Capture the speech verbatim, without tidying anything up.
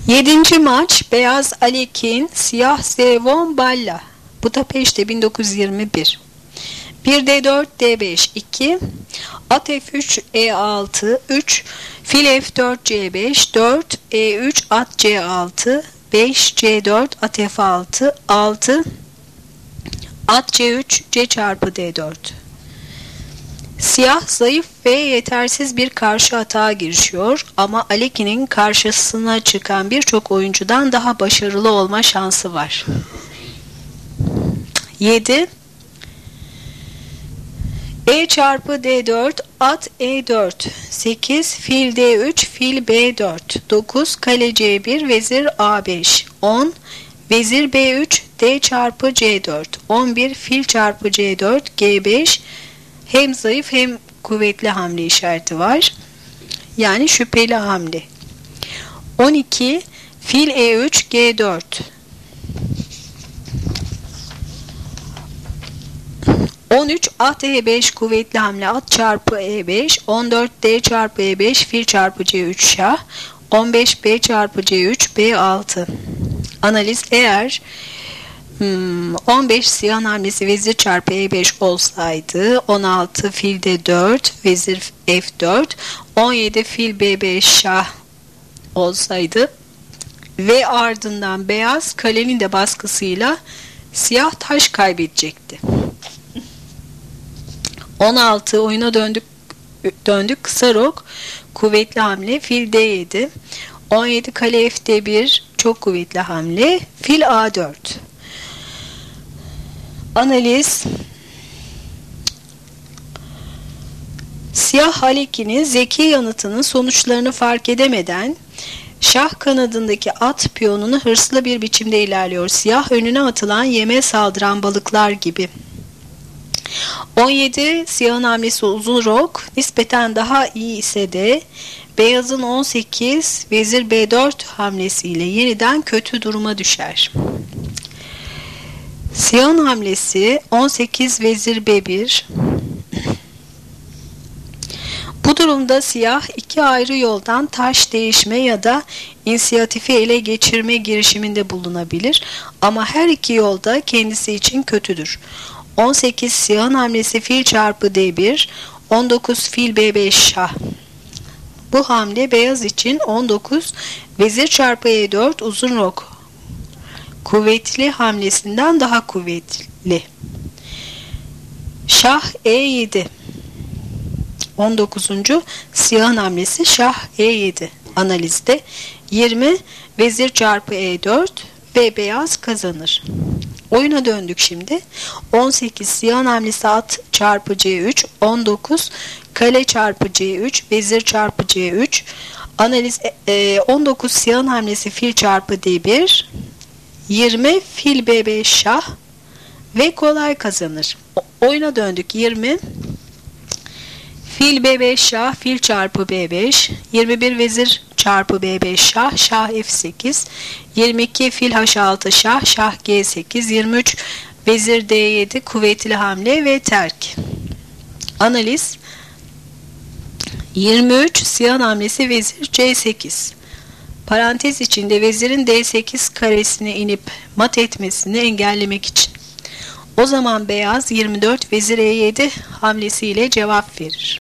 Yedinci maç Beyaz Alekin, Siyah Zevon Balla. Budapeşte bin dokuz yüz yirmi bir. bir D dört D beş iki, At F üç E altı üç, Fil F dört C beş dört, E üç At C altı beş, C dört At F altı altı, At C üç C çarpı D dört. Siyah zayıf ve yetersiz bir karşı atağa girişiyor ama Alekin'in karşısına çıkan birçok oyuncudan daha başarılı olma şansı var. yedi. E çarpı D dört, at E dört. sekiz, fil D üç, fil B dört. dokuz, kale C bir, vezir A beş. on, vezir B üç, D çarpı C dört. on bir, fil çarpı C dört, G beş. Hem zayıf hem kuvvetli hamle işareti var. Yani şüpheli hamle. on iki, fil E üç, G dört. on üç, at E beş, kuvvetli hamle, at çarpı E beş. on dört, D çarpı E beş, fil çarpı C üç şah. on beş, B çarpı C üç, B altı. Analiz: eğer Hmm, on beş siyah hamlesi vezir çarpı E beş olsaydı, on altı fil D dört, vezir F dört, on yedi fil B beş şah olsaydı ve ardından beyaz kalenin de baskısıyla siyah taş kaybedecekti. on altı oyuna döndük döndük kısa rok, kuvvetli hamle, fil D yedi. on yedi kale F D bir, çok kuvvetli hamle, fil A dört. Analiz: Siyah Alekin'in zeki yanıtının sonuçlarını fark edemeden şah kanadındaki at piyonunu hırslı bir biçimde ilerliyor. Siyah önüne atılan yeme saldıran balıklar gibi. on yedi siyahın hamlesi uzun rok nispeten daha iyi ise de beyazın on sekiz vezir B dört hamlesiyle yeniden kötü duruma düşer. Siyahın hamlesi on sekiz vezir B bir. Bu durumda siyah iki ayrı yoldan taş değişme ya da inisiyatifi ele geçirme girişiminde bulunabilir ama her iki yolda kendisi için kötüdür. on sekiz siyahın hamlesi fil çarpı D bir, on dokuz fil B beş şah. Bu hamle beyaz için on dokuz vezir çarpı E dört uzun rok kuvvetli hamlesinden daha kuvvetli. Şah E yedi. on dokuzuncu siyahın hamlesi şah E yedi. Analizde yirmi vezir çarpı E dört ve beyaz kazanır. Oyuna döndük şimdi. on sekiz siyahın hamlesi at çarpı C üç, on dokuz kale çarpı C üç, vezir çarpı C üç. Analiz: e, on dokuz siyahın hamlesi fil çarpı D bir, yirmi fil B beş şah ve kolay kazanır. Oyuna döndük. yirmi fil B beş şah, fil çarpı B beş, yirmi bir vezir çarpı B beş şah, şah F sekiz, yirmi iki fil H altı şah, şah G sekiz, yirmi üç vezir D yedi kuvvetli hamle ve terk. Analiz: yirmi üç siyah hamlesi vezir C sekiz. Parantez içinde vezirin D sekiz karesine inip mat etmesini engellemek için. O zaman beyaz yirmi dört vezir E yedi hamlesiyle cevap verir.